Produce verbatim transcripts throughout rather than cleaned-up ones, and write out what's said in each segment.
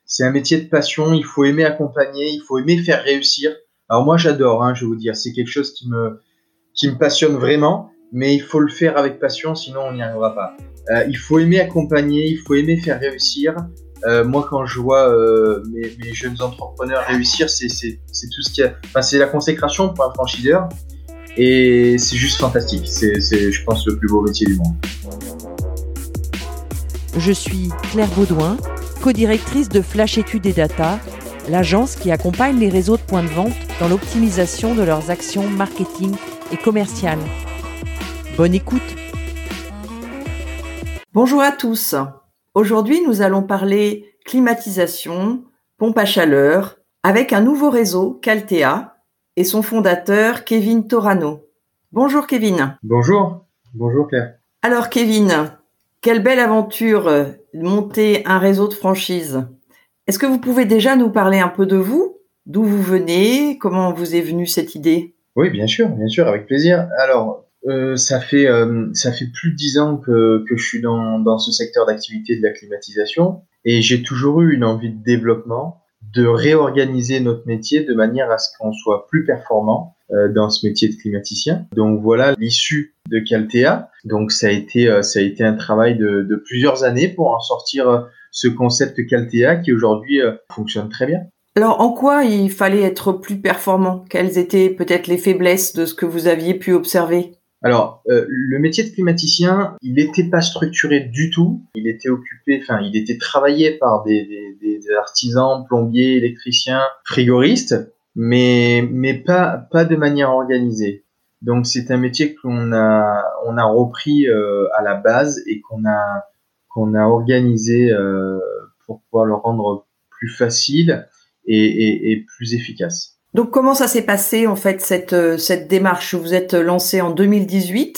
c'est un métier de passion. Il faut aimer accompagner, il faut aimer faire réussir. Alors moi, j'adore, hein, je vais vous dire, c'est quelque chose qui me, qui me passionne vraiment, mais il faut le faire avec passion, sinon on n'y arrivera pas. Euh, il faut aimer accompagner, il faut aimer faire réussir. Euh, moi, quand je vois euh, mes, mes jeunes entrepreneurs réussir, c'est, c'est, c'est tout ce qui a, enfin, c'est la consécration pour un franchiseur, et c'est juste fantastique. C'est, c'est, je pense, le plus beau métier du monde. Je suis Claire Baudouin, co-directrice de Flash Études et Data, l'agence qui accompagne les réseaux de points de vente dans l'optimisation de leurs actions marketing et commerciales. Bonne écoute. Bonjour à tous. Aujourd'hui, nous allons parler climatisation, pompe à chaleur, avec un nouveau réseau, Caltea, et son fondateur, Kevin Torano. Bonjour Kevin. Bonjour. Bonjour Claire. Alors Kevin, quelle belle aventure euh, monter un réseau de franchise. Est-ce que vous pouvez déjà nous parler un peu de vous, d'où vous venez, comment vous est venue cette idée? Oui, bien sûr, bien sûr, avec plaisir. Alors, euh, ça fait euh, ça fait plus de dix ans que que je suis dans dans ce secteur d'activité de la climatisation, et j'ai toujours eu une envie de développement, de réorganiser notre métier de manière à ce qu'on soit plus performant euh, dans ce métier de climaticien. Donc voilà l'issue de Caltea. Donc ça a été euh, ça a été un travail de de plusieurs années pour en sortir euh, ce concept Caltea qui aujourd'hui euh, fonctionne très bien. Alors, en quoi il fallait être plus performant? Quelles étaient peut-être les faiblesses de ce que vous aviez pu observer? Alors, euh, le métier de climaticien, il n'était pas structuré du tout. Il était occupé, enfin, il était travaillé par des, des, des artisans, plombiers, électriciens, frigoristes, mais mais pas pas de manière organisée. Donc, c'est un métier qu'on a on a repris euh, à la base et qu'on a qu'on a organisé euh, pour pouvoir le rendre plus facile et, et, et plus efficace. Donc, comment ça s'est passé, en fait, cette, cette démarche? Vous êtes lancé en deux mille dix-huit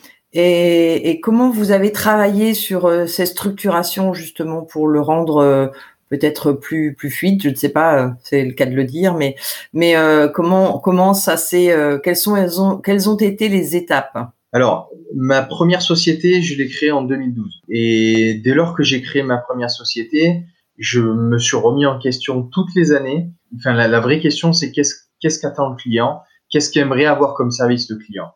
et, et comment vous avez travaillé sur euh, ces structurations, justement, pour le rendre euh, peut-être plus, plus fluide? Je ne sais pas, euh, c'est le cas de le dire, mais, mais euh, comment, comment ça s'est, euh, quelles sont, elles ont, quelles ont été les étapes? Alors, ma première société, je l'ai créée en deux mille douze. Et dès lors que j'ai créé ma première société, je me suis remis en question toutes les années. Enfin, la, la vraie question, c'est qu'est-ce, qu'est-ce qu'attend le client? Qu'est-ce qu'il aimerait avoir comme service le client?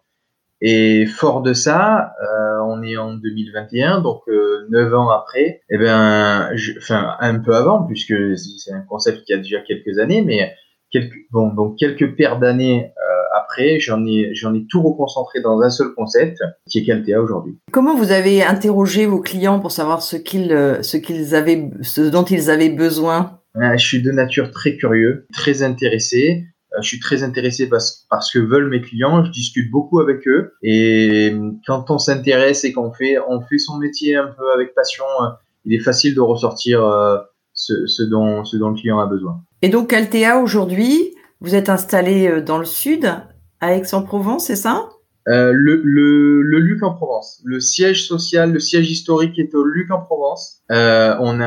Et fort de ça, euh, on est en deux mille vingt et un, donc euh, neuf ans après, eh ben, je, enfin un peu avant, puisque c'est un concept qui a déjà quelques années, mais quelques, bon, donc quelques paires d'années euh, après, j'en ai, j'en ai tout reconcentré dans un seul concept, qui est Caltea aujourd'hui. Comment vous avez interrogé vos clients pour savoir ce qu'ils, ce qu'ils avaient, ce dont ils avaient besoin? Euh, je suis de nature très curieux, très intéressé. Je suis très intéressé parce, parce que veulent mes clients. Je discute beaucoup avec eux. Et quand on s'intéresse et qu'on fait, on fait son métier un peu avec passion, il est facile de ressortir euh, ce, ce, dont, ce dont le client a besoin. Et donc, Caltea, aujourd'hui, vous êtes installé dans le sud, à Aix-en-Provence, c'est ça? euh, le, le, le Luc en Provence. Le siège social, le siège historique est au Luc en Provence. Euh, on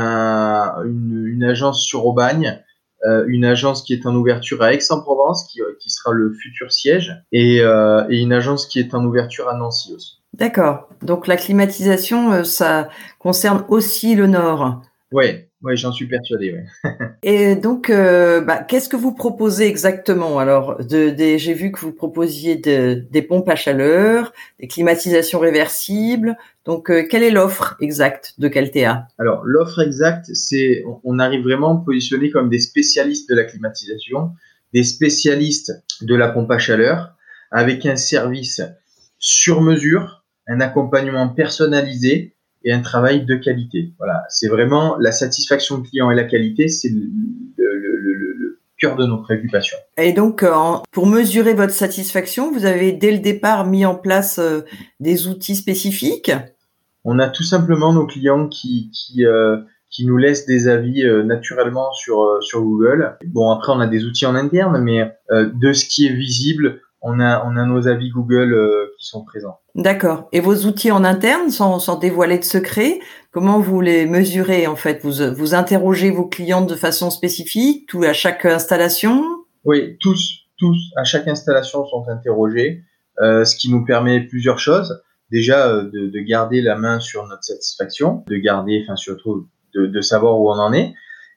a une, une agence sur Aubagne. Euh, une agence qui est en ouverture à Aix-en-Provence, qui, qui sera le futur siège, et, euh, et une agence qui est en ouverture à Nancy aussi. D'accord. Donc la climatisation, euh, ça concerne aussi le Nord. Oui, ouais, j'en suis persuadé. Ouais. Et donc, euh, bah, qu'est-ce que vous proposez exactement? Alors, de, de, j'ai vu que vous proposiez de, des pompes à chaleur, des climatisations réversibles. Donc, euh, quelle est l'offre exacte de Caltea? Alors, l'offre exacte, c'est, on arrive vraiment positionné comme des spécialistes de la climatisation, des spécialistes de la pompe à chaleur, avec un service sur mesure, un accompagnement personnalisé et un travail de qualité. Voilà, c'est vraiment la satisfaction client et la qualité, c'est le, le, le, le, le cœur de nos préoccupations. Et donc, euh, pour mesurer votre satisfaction, vous avez dès le départ mis en place euh, des outils spécifiques? On a tout simplement nos clients qui qui euh, qui nous laissent des avis euh, naturellement sur euh, sur Google. Bon, après on a des outils en interne, mais euh, de ce qui est visible, on a on a nos avis Google euh, qui sont présents. D'accord. Et vos outils en interne, sans sans dévoiler de secret, comment vous les mesurez en fait? Vous vous interrogez vos clients de façon spécifique, tout à chaque installation? Oui, tous tous à chaque installation sont interrogés, euh, ce qui nous permet plusieurs choses. Déjà euh, de, de garder la main sur notre satisfaction, de garder, enfin surtout de, de savoir où on en est,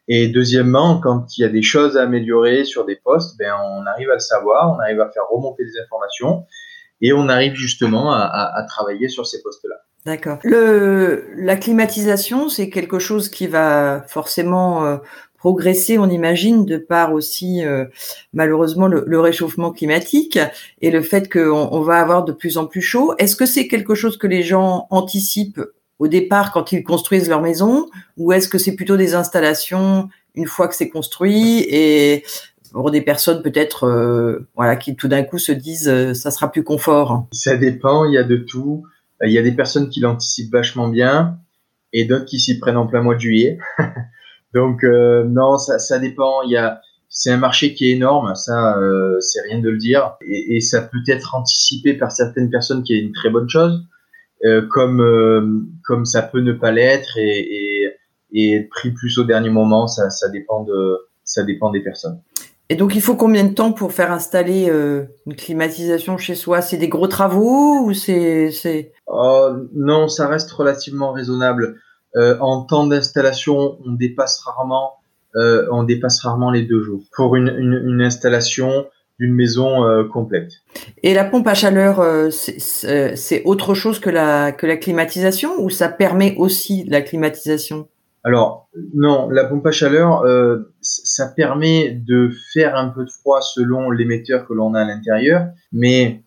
Et deuxièmement, quand il y a des choses à améliorer sur des postes, ben on arrive à le savoir, on arrive à faire remonter les informations et on arrive justement à, à, à travailler sur ces postes-là. D'accord. Le, la climatisation, c'est quelque chose qui va forcément euh, progresser, on imagine, de par aussi euh, malheureusement le, le réchauffement climatique et le fait qu'on on va avoir de plus en plus chaud. Est-ce que c'est quelque chose que les gens anticipent au départ quand ils construisent leur maison, ou est-ce que c'est plutôt des installations une fois que c'est construit et pour des personnes peut-être euh, voilà qui tout d'un coup se disent euh, ça sera plus confort? Ça dépend, il y a de tout. Il y a des personnes qui l'anticipent vachement bien et d'autres qui s'y prennent en plein mois de juillet. Donc euh, non, ça, ça dépend. Il y a, c'est un marché qui est énorme, ça, euh, c'est rien de le dire, et, et ça peut être anticipé par certaines personnes, qui est une très bonne chose, euh, comme euh, comme ça peut ne pas l'être et, et, et être pris plus au dernier moment. Ça, ça dépend de, ça dépend des personnes. Et donc, il faut combien de temps pour faire installer euh, une climatisation chez soi? C'est des gros travaux ou c'est... c'est... Oh, non, ça reste relativement raisonnable. Euh, en temps d'installation, on dépasse rarement, euh, on dépasse rarement les deux jours pour une, une, une installation d'une maison euh, complète. Et la pompe à chaleur, euh, c'est, c'est, c'est autre chose que la, que la climatisation, ou ça permet aussi la climatisation? Alors, non, la pompe à chaleur, euh, ça permet de faire un peu de froid selon l'émetteur que l'on a à l'intérieur, mais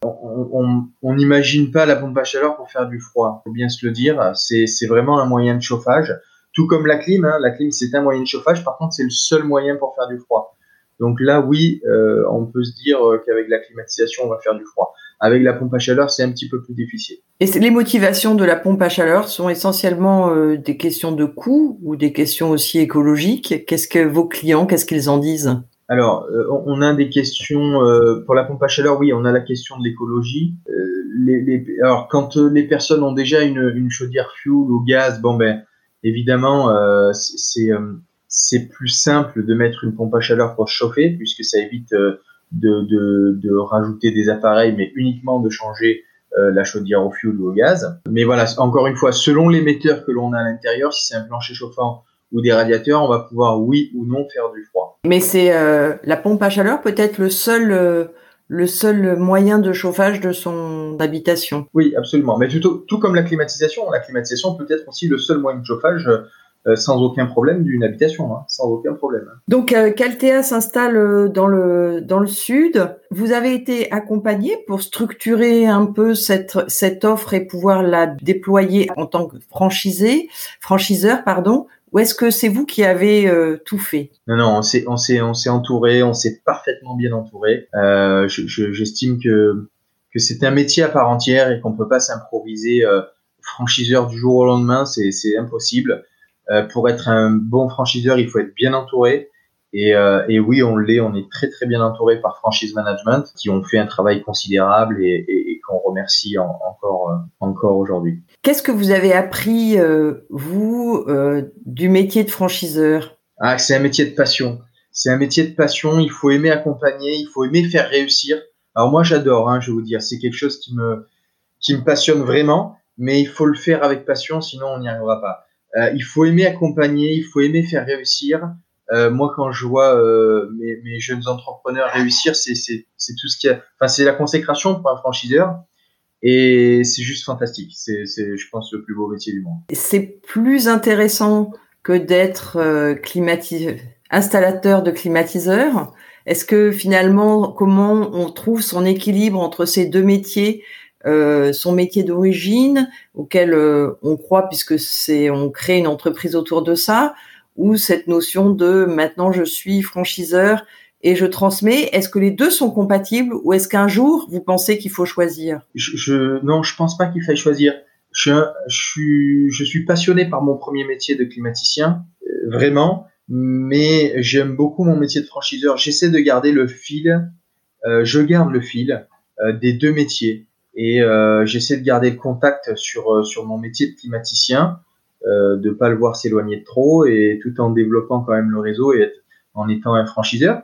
on n'imagine pas la pompe à chaleur pour faire du froid. Faut bien se le dire, c'est, c'est vraiment un moyen de chauffage. Tout comme la clim, hein, la clim c'est un moyen de chauffage, par contre c'est le seul moyen pour faire du froid. Donc là, oui, euh, on peut se dire qu'avec la climatisation, on va faire du froid. Avec la pompe à chaleur, c'est un petit peu plus difficile. Et les motivations de la pompe à chaleur sont essentiellement euh, des questions de coût ou des questions aussi écologiques? Qu'est-ce que vos clients, qu'est-ce qu'ils en disent? Alors, euh, on a des questions euh, pour la pompe à chaleur. Oui, on a la question de l'écologie. Euh, les, les, alors, quand euh, les personnes ont déjà une, une chaudière fuel ou gaz, bon ben, évidemment, euh, c'est euh, c'est plus simple de mettre une pompe à chaleur pour se chauffer, puisque ça évite euh, de, de, de rajouter des appareils, mais uniquement de changer euh, la chaudière au fioul ou au gaz. Mais voilà, encore une fois, selon l'émetteur que l'on a à l'intérieur, si c'est un plancher chauffant ou des radiateurs, on va pouvoir, oui ou non, faire du froid. Mais c'est euh, la pompe à chaleur peut-être le seul euh, le seul moyen de chauffage de son habitation. Oui, absolument. Mais tout, tout comme la climatisation, la climatisation peut être aussi le seul moyen de chauffage euh, sans aucun problème d'une habitation, hein, sans aucun problème. Donc euh, Caltea s'installe dans le dans le sud. Vous avez été accompagné pour structurer un peu cette cette offre et pouvoir la déployer en tant que franchisé, franchiseur, pardon. Ou est-ce que c'est vous qui avez euh, tout fait? Non, non, on s'est, on s'est, on s'est entouré, on s'est parfaitement bien entouré. Euh, je, je, j'estime que que c'est un métier à part entière et qu'on peut pas s'improviser euh, franchiseur du jour au lendemain, c'est, c'est impossible. Euh, pour être un bon franchiseur, il faut être bien entouré. Et, euh, et oui, on l'est, on est très très bien entouré par Franchise Management, qui ont fait un travail considérable et, et, et qu'on remercie en, encore euh, encore aujourd'hui. Qu'est-ce que vous avez appris, euh, vous, euh, du métier de franchiseur? Ah, c'est un métier de passion. C'est un métier de passion. Il faut aimer accompagner, il faut aimer faire réussir. Alors moi, j'adore, hein, je vais vous dire, c'est quelque chose qui me qui me passionne vraiment, mais il faut le faire avec passion, sinon on n'y arrivera pas. Euh, il faut aimer accompagner, il faut aimer faire réussir. Euh, moi, quand je vois euh, mes, mes jeunes entrepreneurs réussir, c'est c'est c'est tout ce qui a, enfin c'est la consécration pour un franchiseur. Et c'est juste fantastique. C'est, c'est, je pense, le plus beau métier du monde. C'est plus intéressant que d'être euh, climatiseur, installateur de climatiseurs. Est-ce que finalement, comment on trouve son équilibre entre ces deux métiers, euh, son métier d'origine auquel euh, on croit puisque c'est, on crée une entreprise autour de ça, ou cette notion de maintenant je suis franchiseur et je transmets. Est-ce que les deux sont compatibles ou est-ce qu'un jour vous pensez qu'il faut choisir? je, je, Non, je pense pas qu'il faille choisir. Je, je, suis, je suis passionné par mon premier métier de climaticien, euh, vraiment, mais j'aime beaucoup mon métier de franchiseur. J'essaie de garder le fil, euh, je garde le fil euh, des deux métiers et euh, j'essaie de garder le contact sur, sur mon métier de climaticien, euh, de pas le voir s'éloigner de trop et tout en développant quand même le réseau et en étant un franchiseur.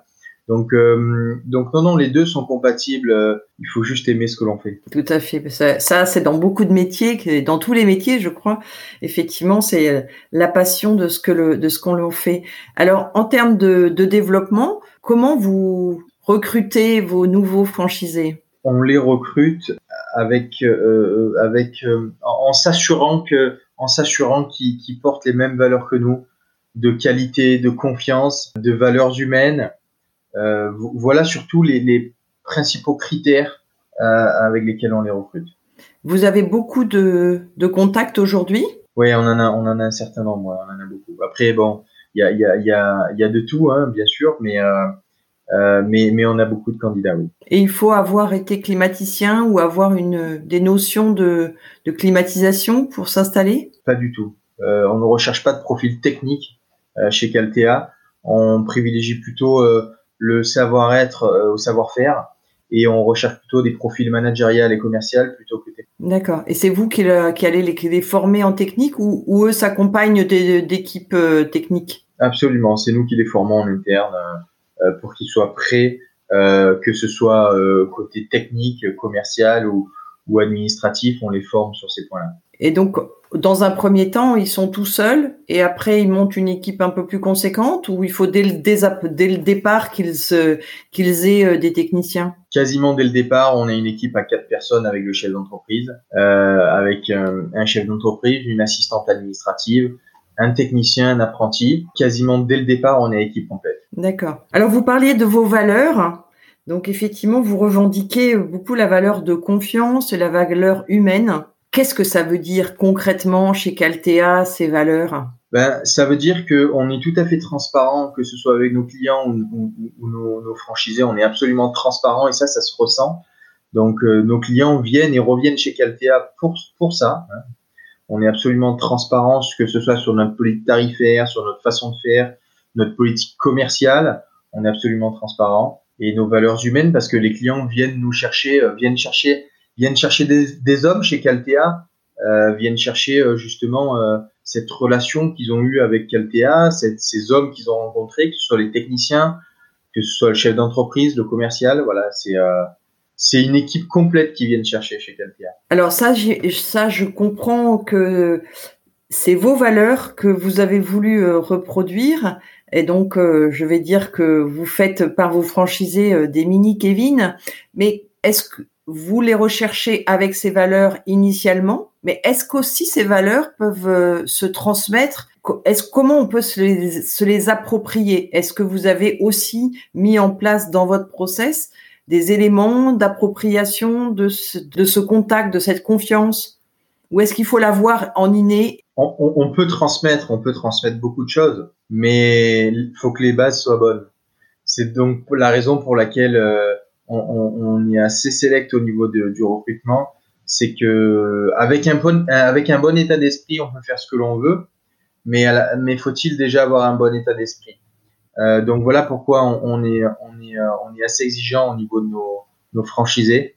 Donc, euh, donc non, non, les deux sont compatibles. Euh, il faut juste aimer ce que l'on fait. Tout à fait. Ça, ça, c'est dans beaucoup de métiers, dans tous les métiers, je crois. Effectivement, c'est la passion de ce que le, de ce qu'on l'on fait. Alors, en termes de, de développement, comment vous recrutez vos nouveaux franchisés? On les recrute avec, euh, avec, euh, en, en s'assurant que, en s'assurant qu'ils, qu'ils portent les mêmes valeurs que nous, de qualité, de confiance, de valeurs humaines. Euh, voilà surtout les, les principaux critères euh, avec lesquels on les recrute. Vous avez beaucoup de, de contacts aujourd'hui? Oui, on en a, on en a un certain nombre, on en a beaucoup. Après, bon, il y a, il y a, il y a, il y a de tout, hein, bien sûr, mais, euh, euh, mais, mais on a beaucoup de candidats, oui. Et il faut avoir été climaticien ou avoir une, des notions de, de climatisation pour s'installer? Pas du tout. Euh, on ne recherche pas de profil technique euh, chez Caltea. On privilégie plutôt euh, le savoir-être euh, au savoir-faire et on recherche plutôt des profils managériels et commerciaux plutôt que techniques. D'accord. Et c'est vous qui, le, qui allez les, les former en technique ou, ou eux s'accompagnent des, d'équipes euh, techniques? Absolument. C'est nous qui les formons en interne euh, pour qu'ils soient prêts, euh, que ce soit euh, côté technique, commercial ou, ou administratif, on les forme sur ces points-là. Et donc, dans un premier temps, ils sont tout seuls et après, ils montent une équipe un peu plus conséquente ou il faut dès le, dès, dès le départ qu'ils, se, qu'ils aient des techniciens? Quasiment dès le départ, on a une équipe à quatre personnes avec le chef d'entreprise, euh, avec un, un chef d'entreprise, une assistante administrative, un technicien, un apprenti. Quasiment dès le départ, on est équipe complète. D'accord. Alors, vous parliez de vos valeurs. Donc, effectivement, vous revendiquez beaucoup la valeur de confiance et la valeur humaine. Qu'est-ce que ça veut dire concrètement chez Caltea, ces valeurs? Ben, ça veut dire qu'on est tout à fait transparent, que ce soit avec nos clients ou, ou, ou nos, nos franchisés, on est absolument transparent et ça, ça se ressent. Donc, euh, nos clients viennent et reviennent chez Caltea pour, pour ça. Hein. On est absolument transparent, que ce soit sur notre politique tarifaire, sur notre façon de faire, notre politique commerciale. On est absolument transparent. Et nos valeurs humaines, parce que les clients viennent nous chercher, euh, viennent chercher viennent chercher des, des hommes chez Caltea, euh, viennent chercher euh, justement euh, cette relation qu'ils ont eue avec Caltea, cette, ces hommes qu'ils ont rencontrés, que ce soit les techniciens, que ce soit le chef d'entreprise, le commercial, voilà, c'est euh, c'est une équipe complète qui viennent chercher chez Caltea. Alors ça, j'ai, ça, je comprends que c'est vos valeurs que vous avez voulu euh, reproduire, et donc euh, je vais dire que vous faites par vos franchisés euh, des mini Kevin, mais est-ce que vous les recherchez avec ces valeurs initialement, mais est-ce qu'aussi ces valeurs peuvent euh, se transmettre? Est-ce, comment on peut se les, se les approprier? Est-ce que vous avez aussi mis en place dans votre process des éléments d'appropriation de ce, de ce contact, de cette confiance? Ou est-ce qu'il faut l'avoir en inné? on, on, on peut transmettre, on peut transmettre beaucoup de choses, mais il faut que les bases soient bonnes. C'est donc la raison pour laquelle euh, On, on, on est assez sélect au niveau de, du recrutement, c'est que avec un bon avec un bon état d'esprit, on peut faire ce que l'on veut, mais à la, mais faut-il déjà avoir un bon état d'esprit. Euh, donc voilà pourquoi on, on est on est on est assez exigeant au niveau de nos nos franchisés,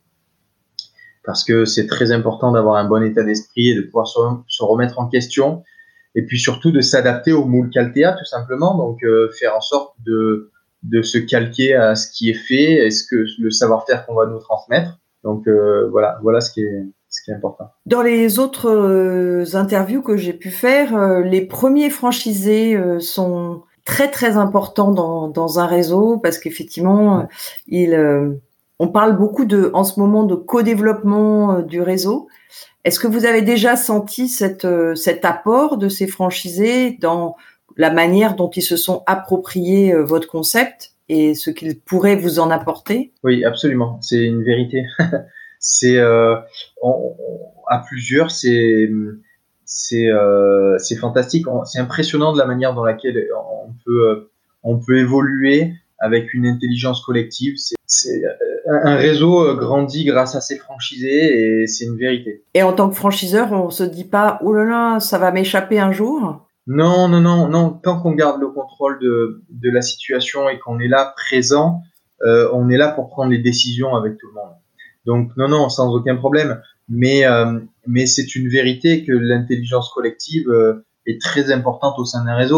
parce que c'est très important d'avoir un bon état d'esprit et de pouvoir se, se remettre en question, et puis surtout de s'adapter au moule Caltea tout simplement. Donc euh, faire en sorte de de se calquer à ce qui est fait, est-ce que le savoir-faire qu'on va nous transmettre. Donc euh, voilà, voilà ce qui est ce qui est important. Dans les autres euh, interviews que j'ai pu faire, euh, les premiers franchisés euh, sont très très importants dans dans un réseau parce qu'effectivement, euh, ils euh, on parle beaucoup de en ce moment de co-développement euh, du réseau. Est-ce que vous avez déjà senti cette euh, cet apport de ces franchisés dans la manière dont ils se sont appropriés euh, votre concept et ce qu'ils pourraient vous en apporter? Oui, absolument. C'est une vérité. c'est euh, on, on, à plusieurs, c'est c'est euh, c'est fantastique. On, c'est impressionnant de la manière dans laquelle on peut euh, on peut évoluer avec une intelligence collective. C'est, c'est un réseau grandit grâce à ses franchisés et c'est une vérité. Et en tant que franchiseur, on se dit pas oh là là, ça va m'échapper un jour? Non, non, non, non. Tant qu'on garde le contrôle de, de la situation et qu'on est là présent, euh, on est là pour prendre les décisions avec tout le monde. Donc non, non, sans aucun problème. Mais euh, mais c'est une vérité que l'intelligence collective euh, est très importante au sein d'un réseau.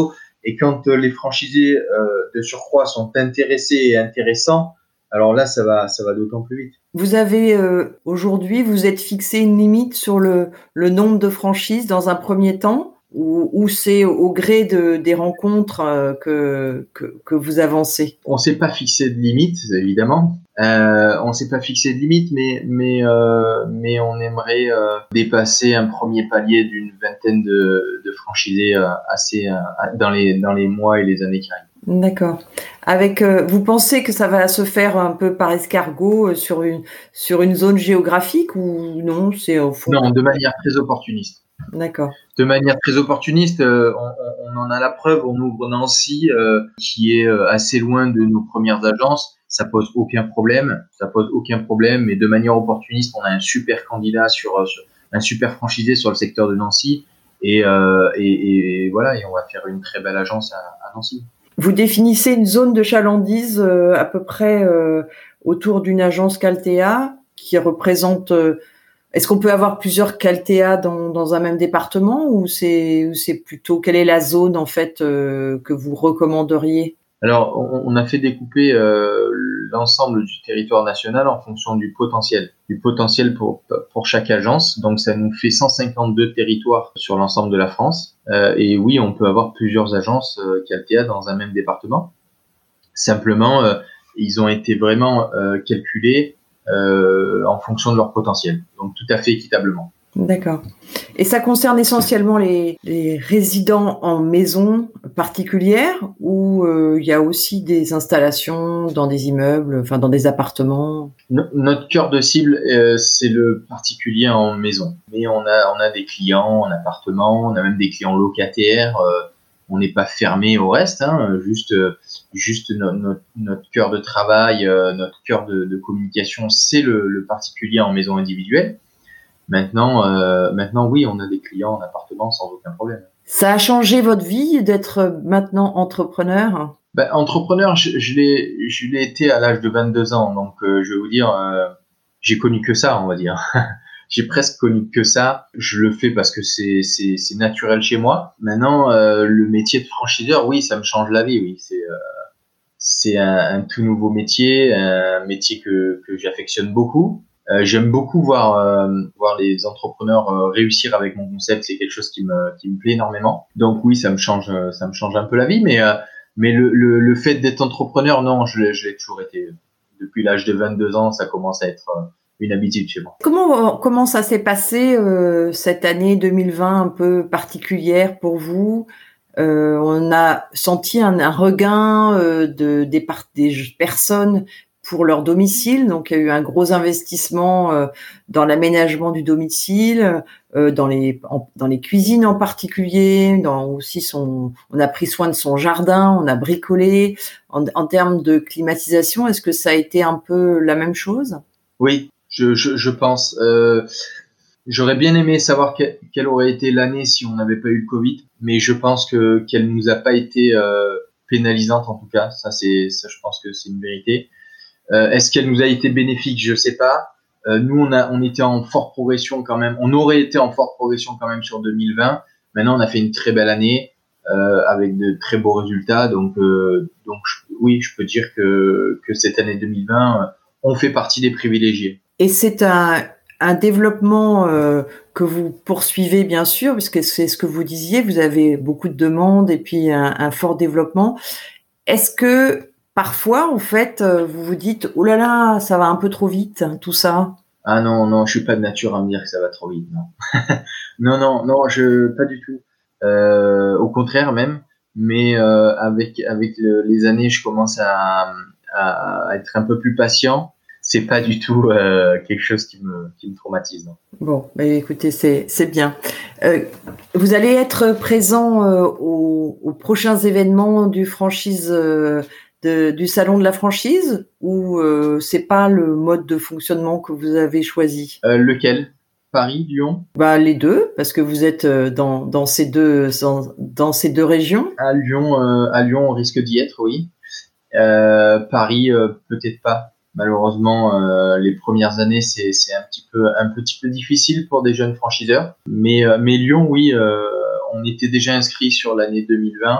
Et quand euh, les franchisés euh, de surcroît sont intéressés et intéressants, alors là, ça va, ça va d'autant plus vite. Vous avez euh, aujourd'hui, vous êtes fixé une limite sur le, le nombre de franchises dans un premier temps, ou, ou c'est au gré de, des rencontres euh, que, que, que vous avancez? On s'est pas fixé de limite, évidemment. Euh, on s'est pas fixé de limite, mais mais euh, mais on aimerait euh, dépasser un premier palier d'une vingtaine de, de franchisés euh, assez euh, dans les dans les mois et les années qui arrivent. D'accord. Avec, euh, vous pensez que ça va se faire un peu par escargot euh, sur une sur une zone géographique ou non? C'est au fond. Non, de manière très opportuniste. D'accord. De manière très opportuniste, euh, on, on en a la preuve. On ouvre Nancy, euh, qui est euh, assez loin de nos premières agences. Ça pose aucun problème. Ça pose aucun problème. Mais de manière opportuniste, on a un super candidat sur, sur un super franchisé sur le secteur de Nancy. Et, euh, et, et voilà. Et on va faire une très belle agence à, à Nancy. Vous définissez une zone de chalandise euh, à peu près euh, autour d'une agence Caltea qui représente. Euh, est-ce qu'on peut avoir plusieurs Caltea dans, dans un même département ou c'est, ou c'est plutôt quelle est la zone en fait euh, que vous recommanderiez? Alors, on, on a fait découper euh, l'ensemble du territoire national en fonction du potentiel, du potentiel pour pour chaque agence. Donc, ça nous fait cent cinquante-deux territoires sur l'ensemble de la France. Euh, et oui, on peut avoir plusieurs agences euh, Caltea dans un même département. Simplement, euh, ils ont été vraiment euh, calculés euh, en fonction de leur potentiel. Donc, tout à fait équitablement. D'accord. Et ça concerne essentiellement les, les résidents en maison particulière ou euh, il y a aussi des installations dans des immeubles, enfin dans des appartements? No- notre cœur de cible, euh, c'est le particulier en maison. Mais on a, on a des clients en appartement, on a même des clients locataires. Euh, on n'est pas fermé au reste, hein, juste, euh, juste no- no- notre cœur de travail, euh, notre cœur de, de communication, c'est le, le particulier en maison individuelle. Maintenant, euh, maintenant, oui, on a des clients en appartement sans aucun problème. Ça a changé votre vie d'être maintenant entrepreneur? Ben, entrepreneur, je, je l'ai, je l'ai été à l'âge de vingt-deux ans, donc euh, je vais vous dire, euh, j'ai connu que ça, on va dire. J'ai presque connu que ça. Je le fais parce que c'est c'est, c'est naturel chez moi. Maintenant, euh, le métier de franchiseur, oui, ça me change la vie, oui. C'est euh, c'est un, un tout nouveau métier, un métier que que j'affectionne beaucoup. Euh, j'aime beaucoup voir euh, voir les entrepreneurs euh, réussir avec mon concept. C'est quelque chose qui me qui me plaît énormément. Donc oui, ça me change ça me change un peu la vie, mais euh, mais le le, le fait d'être entrepreneur, non, je l'ai, je l'ai toujours été. Depuis l'âge de vingt-deux ans, ça commence à être euh, une habitude chez moi. Comment comment ça s'est passé euh, cette année deux mille vingt un peu particulière pour vous? Euh, on a senti un, un regain euh, de des, par- des personnes pour leur domicile, donc il y a eu un gros investissement euh, dans l'aménagement du domicile, euh, dans les en, dans les cuisines en particulier, dans aussi son, on a pris soin de son jardin, on a bricolé. En, en termes de climatisation, est-ce que ça a été un peu la même chose? Oui, je je, je pense. Euh, J'aurais bien aimé savoir que, quelle aurait été l'année si on n'avait pas eu le Covid, mais je pense que qu'elle nous a pas été euh, pénalisante en tout cas. Ça c'est ça, je pense que c'est une vérité. Euh, est-ce qu'elle nous a été bénéfique? Je sais pas. Euh, nous on a on était en forte progression quand même. On aurait été en forte progression quand même sur deux mille vingt. Maintenant on a fait une très belle année euh, avec de très beaux résultats. Donc euh, donc je, oui, je peux dire que que cette année deux mille vingt, euh, on fait partie des privilégiés. Et c'est un un développement euh, que vous poursuivez bien sûr, puisque c'est ce que vous disiez, vous avez beaucoup de demandes et puis un, un fort développement. Est-ce que parfois, en fait, vous vous dites « Oh là là, ça va un peu trop vite, tout ça ». Ah non, non, je suis pas de nature à me dire que ça va trop vite, non. non, non, non, je pas du tout. Euh, au contraire même, mais euh, avec avec le, les années, je commence à, à, à être un peu plus patient. C'est pas du tout euh, quelque chose qui me qui me traumatise. Non. Bon, bah écoutez, c'est c'est bien. Euh, vous allez être présent euh, aux, aux prochains événements du franchise euh, de, du salon de la franchise ou euh, c'est pas le mode de fonctionnement que vous avez choisi? Euh, lequel? Paris, Lyon? Bah les deux, parce que vous êtes dans dans ces deux dans, dans ces deux régions. À Lyon, euh, à Lyon, on risque d'y être, oui. Euh, Paris, euh, peut-être pas. Malheureusement, euh, les premières années, c'est, c'est un petit peu, un petit peu difficile pour des jeunes franchiseurs. Mais, euh, mais Lyon, oui, euh, on était déjà inscrit sur l'année deux mille vingt.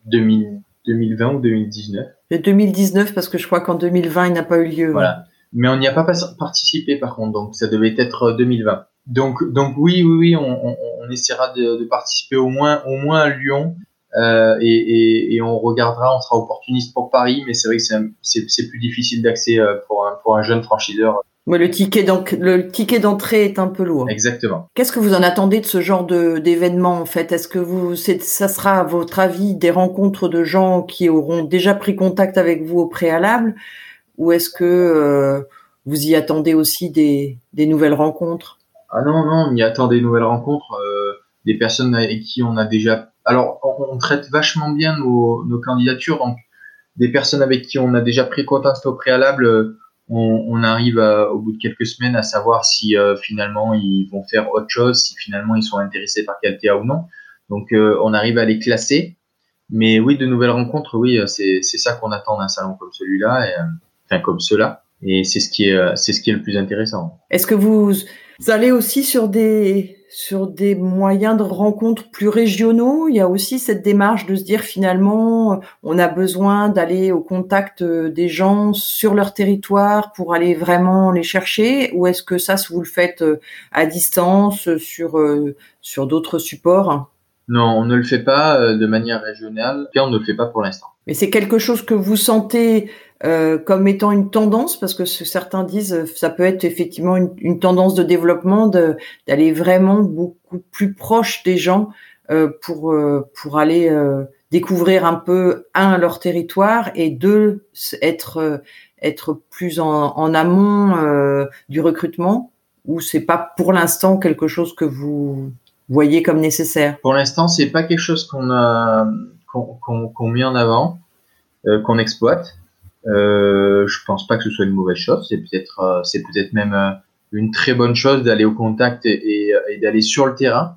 deux mille, deux mille vingt ou deux mille dix-neuf. Le deux mille dix-neuf, parce que je crois qu'en deux mille vingt, il n'a pas eu lieu. Voilà. Ouais. Mais on n'y a pas participé par contre, donc ça devait être deux mille vingt. Donc, donc oui, oui, oui, on, on, on essaiera de, de participer au moins, au moins à Lyon, euh, et, et, et on regardera, on sera opportuniste pour Paris, mais c'est vrai que c'est, c'est, c'est plus difficile d'accès pour un, pour un jeune franchiseur. Mais le ticket, donc, le ticket d'entrée est un peu lourd. Exactement. Qu'est-ce que vous en attendez de ce genre de, d'événement, en fait? Est-ce que vous, c'est, ça sera, à votre avis, des rencontres de gens qui auront déjà pris contact avec vous au préalable? Ou est-ce que euh, vous y attendez aussi des, des nouvelles rencontres? Ah non, non, on y attend des nouvelles rencontres, euh, des personnes avec qui on a déjà... Alors, on, on traite vachement bien nos, nos candidatures, donc des personnes avec qui on a déjà pris contact au préalable, on, on arrive à, au bout de quelques semaines à savoir si euh, finalement ils vont faire autre chose, si finalement ils sont intéressés par Caltea ou non. Donc, euh, on arrive à les classer. Mais oui, de nouvelles rencontres, oui, c'est, c'est ça qu'on attend d'un salon comme celui-là, et, enfin comme ceux-là. Et c'est ce qui est, c'est ce qui est le plus intéressant. Est-ce que vous allez aussi sur des, sur des moyens de rencontres plus régionaux? Il y a aussi cette démarche de se dire finalement, on a besoin d'aller au contact des gens sur leur territoire pour aller vraiment les chercher, ou est-ce que ça, vous le faites à distance, sur, sur d'autres supports? Non, on ne le fait pas de manière régionale. Et on ne le fait pas pour l'instant. Mais c'est quelque chose que vous sentez euh, comme étant une tendance, parce que certains disent ça peut être effectivement une, une tendance de développement, de, d'aller vraiment beaucoup plus proche des gens euh, pour euh, pour aller euh, découvrir un peu un leur territoire, et deux être euh, être plus en, en amont euh, du recrutement, ou c'est pas pour l'instant quelque chose que vous voyez comme nécessaire? Pour l'instant, c'est pas quelque chose qu'on a qu'on, qu'on, qu'on met en avant, euh, qu'on exploite. Euh, je pense pas que ce soit une mauvaise chose. C'est peut-être, euh, c'est peut-être même euh, une très bonne chose d'aller au contact et, et, et d'aller sur le terrain.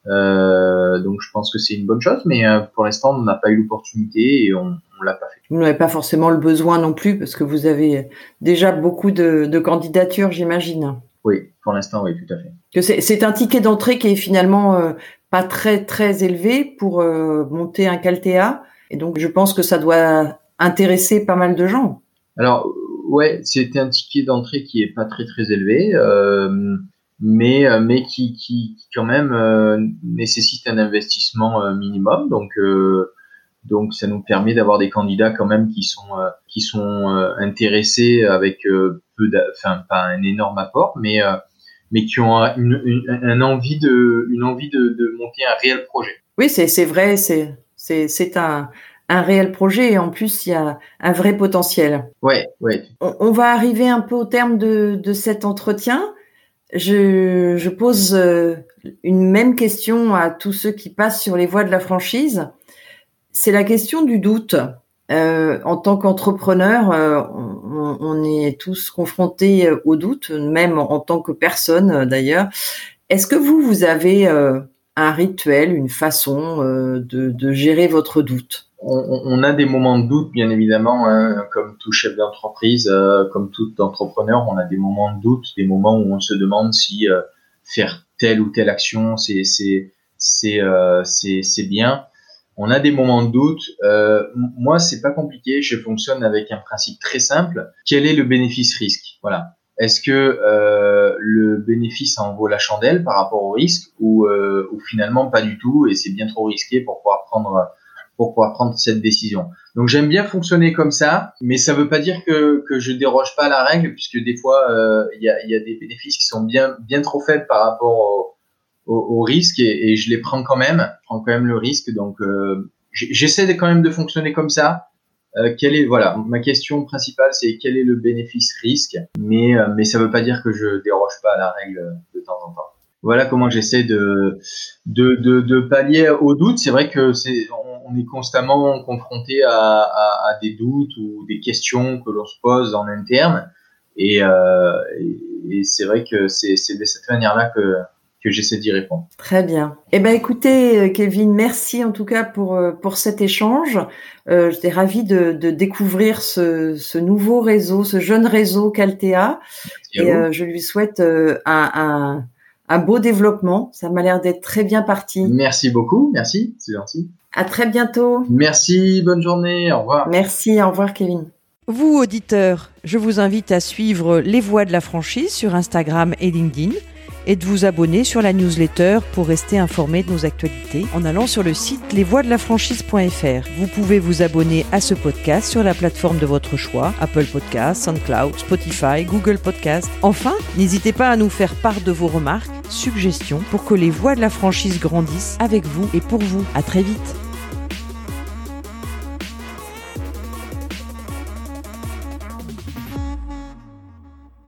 Euh, donc, je pense que c'est une bonne chose. Mais euh, pour l'instant, on n'a pas eu l'opportunité et on, on l'a pas fait. Vous n'avez pas forcément le besoin non plus, parce que vous avez déjà beaucoup de, de candidatures, j'imagine. Oui, pour l'instant, oui, tout à fait. Que c'est, c'est un ticket d'entrée qui est finalement euh, pas très très élevé pour euh, monter un Caltea, et donc je pense que ça doit intéresser pas mal de gens. Alors ouais, c'est un ticket d'entrée qui est pas très très élevé, euh, mais mais qui qui, qui quand même euh, nécessite un investissement euh, minimum, donc euh, donc ça nous permet d'avoir des candidats quand même qui sont euh, qui sont euh, intéressés avec euh, peu, enfin pas un énorme apport, mais euh, mais qui ont une, une, une envie de une envie de, de monter un réel projet. Oui, c'est c'est vrai, c'est c'est c'est un un réel projet, et en plus il y a un vrai potentiel. Ouais, ouais. On, on va arriver un peu au terme de de cet entretien. Je je pose une même question à tous ceux qui passent sur les voies de la franchise. C'est la question du doute. Euh, en tant qu'entrepreneur, euh, on, on est tous confrontés au doute, même en tant que personne d'ailleurs. Est-ce que vous, vous avez euh, un rituel, une façon euh, de, de gérer votre doute? On, on a des moments de doute, bien évidemment, hein, comme tout chef d'entreprise, euh, comme tout entrepreneur, on a des moments de doute, des moments où on se demande si euh, faire telle ou telle action, c'est c'est c'est euh, c'est c'est bien. On a des moments de doute. Euh, moi, c'est pas compliqué. Je fonctionne avec un principe très simple. Quel est le bénéfice-risque? Voilà. Est-ce que euh, le bénéfice en vaut la chandelle par rapport au risque, ou, euh, ou finalement pas du tout, et c'est bien trop risqué pour pouvoir prendre pour pouvoir prendre cette décision. Donc j'aime bien fonctionner comme ça, mais ça veut pas dire que que je déroge pas à la règle, puisque des fois il euh, y a il y a des bénéfices qui sont bien bien trop faibles par rapport au au, au risque, et, et je les prends quand même, je prends quand même le risque. Donc euh, j'essaie de, quand même de fonctionner comme ça. Euh, quel est voilà ma question principale, c'est quel est le bénéfice risque, mais euh, mais ça veut pas dire que je déroge pas à la règle de temps en temps. Voilà comment j'essaie de de de, de pallier au doute. C'est vrai que c'est on, on est constamment confronté à, à à des doutes ou des questions que l'on se pose en interne, et euh, et, et c'est vrai que c'est c'est de cette manière-là que que j'essaie d'y répondre. Très bien. Eh ben, écoutez, Kevin, merci en tout cas pour pour cet échange. Euh, j'étais ravie de, de découvrir ce, ce nouveau réseau, ce jeune réseau Caltea, et euh, je lui souhaite euh, un, un un beau développement. Ça m'a l'air d'être très bien parti. Merci beaucoup. Merci. C'est gentil. À très bientôt. Merci. Bonne journée. Au revoir. Merci. Au revoir, Kevin. Vous, auditeurs, je vous invite à suivre Les Voix de la franchise sur Instagram et LinkedIn et de vous abonner sur la newsletter pour rester informé de nos actualités en allant sur le site les voix de la franchise point f r. Vous pouvez vous abonner à ce podcast sur la plateforme de votre choix, Apple Podcasts, SoundCloud, Spotify, Google Podcasts. Enfin, n'hésitez pas à nous faire part de vos remarques, suggestions pour que les voix de la franchise grandissent avec vous et pour vous. À très vite.